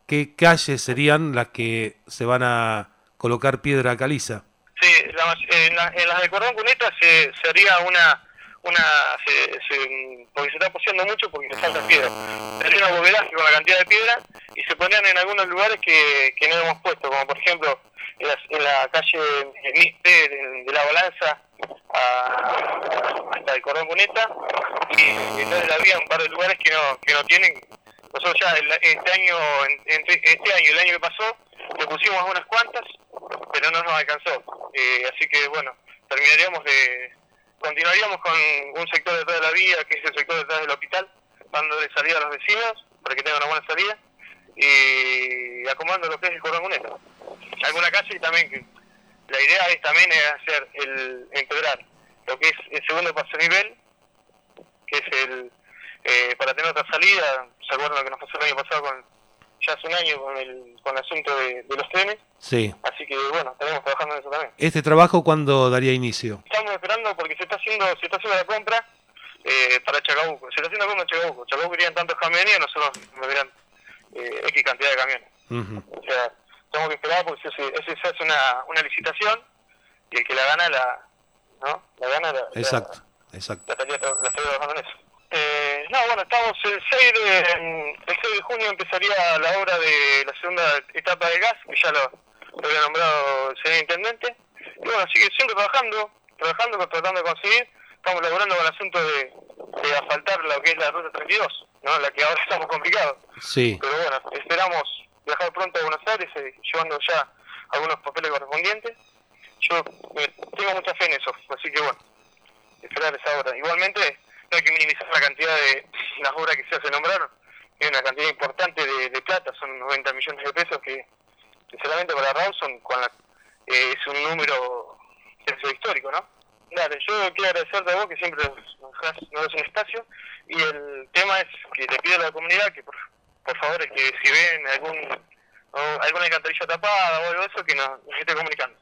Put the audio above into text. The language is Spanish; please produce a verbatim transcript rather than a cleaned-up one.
¿qué calles serían las que se van a colocar piedra caliza? Sí, la, en, la, en las de Cordón Cuneta se, se haría una, una se, se, porque se está poseando mucho porque le falta piedra. Se haría una bovelaje con la cantidad de piedra y se ponían en algunos lugares que, que no hemos puesto, como por ejemplo en la, en la calle de, de, de la Balanza a, hasta el Cordón Cuneta, y entonces había un par de lugares que no, que no tienen. Nosotros ya el, este año, entre este año y el año que pasó, le pusimos unas cuantas, pero no nos alcanzó. Eh, así que bueno, terminaríamos de, continuaríamos con un sector detrás de la vía, que es el sector detrás del hospital, dándole salida a los vecinos para que tengan una buena salida, y acomodando lo que es el Cordón Cuneta. Alguna calle también, que la idea es también es hacer el integrar lo que es el segundo paso nivel, que es el eh, para tener otra salida. ¿Se acuerdan lo que nos pasó el año pasado con ya hace un año con el con el asunto de, de los trenes? Sí. Así que bueno, estaremos trabajando en eso también. ¿Este trabajo cuándo daría inicio? Estamos esperando porque se está haciendo se está haciendo la compra eh, para Chacabuco. Se está haciendo la compra en Chacabuco. Chacabuco querían tantos camiones y nosotros nos dirán eh, X cantidad de camiones. Uh-huh. O sea, tenemos que esperar porque se, se, se hace una, una licitación y el que la gana la, ¿no? La gana la, exacto, la, exacto. La estaría, la estaría trabajando en eso. Eh, no, bueno, estamos el seis de, el seis de junio empezaría la obra de la segunda etapa del gas, que ya lo, lo había nombrado el señor intendente. Y bueno, sigue siempre trabajando, trabajando, tratando de conseguir. Estamos laburando con el asunto de, de asfaltar lo que es la ruta treinta y dos, ¿no? La que ahora estamos complicados. Sí. Pero bueno, esperamos viajar pronto a Buenos Aires, eh, llevando ya algunos papeles correspondientes. Yo eh, tengo mucha fe en eso, así que bueno, esperar esa obra. Igualmente, no hay que minimizar la cantidad de las obras que se hace nombrar, que es una cantidad importante de, de plata, son noventa millones de pesos que, que solamente para Rawson con la, eh, es un número es histórico, ¿no? Dale, yo quiero agradecerte a vos que siempre nos das, nos das un espacio, y el tema es que le pido a la comunidad que por, por favor es que si ven algún o alguna alcantarilla tapada o algo de eso, que nos, nos esté comunicando.